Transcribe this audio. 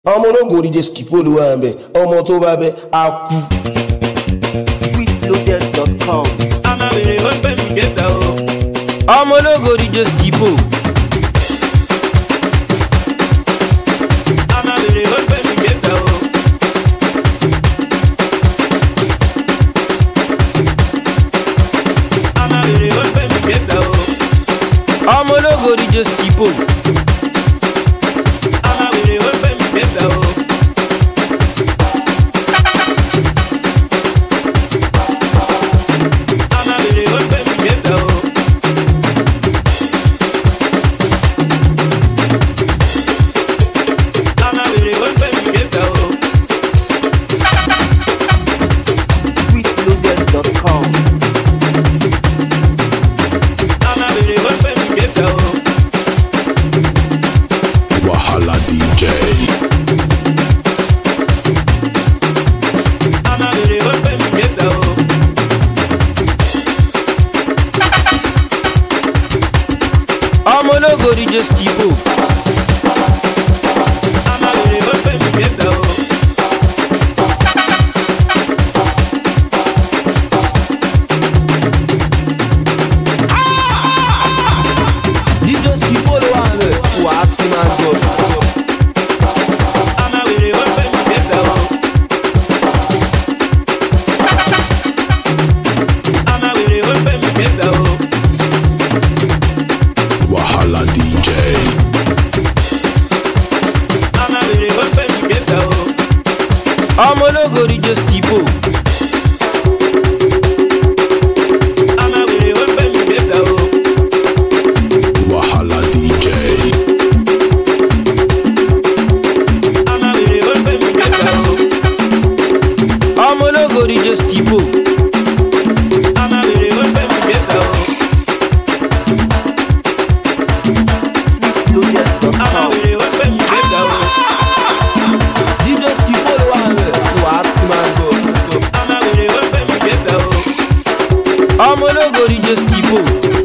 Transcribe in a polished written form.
ọmọ ológun DJ Skipo ló wà ń bẹ̀ ọmọ tó bá bẹ́ á kú. sweetloaded.com. a máa bèrè ó pè mí gbẹ́ta o. ọmọ ológo DJ Skipo. a máa bèrè ó pè mí gbẹ́ta o. a máa bèrè ó pè mí gbẹ́ta o. ọmọ ológo DJ Skipo. a máa bèrè ó pè mí gbẹ́ta o. sweetloaded.com. Wahala DJ. ọmọ ológo DJ Skipo. DJ Skipo ló wà rẹ̀ wà á ti máa gbọ́. Wahala DJ. ọmọ ológo DJ Skipo. Wahala DJ. ọmọ ológo DJ Skipo. sweetloaded.com. DJ Skipo ló wà rẹ̀ wà á ti máa gbọ́. ọmọ ológo DJ Skipo.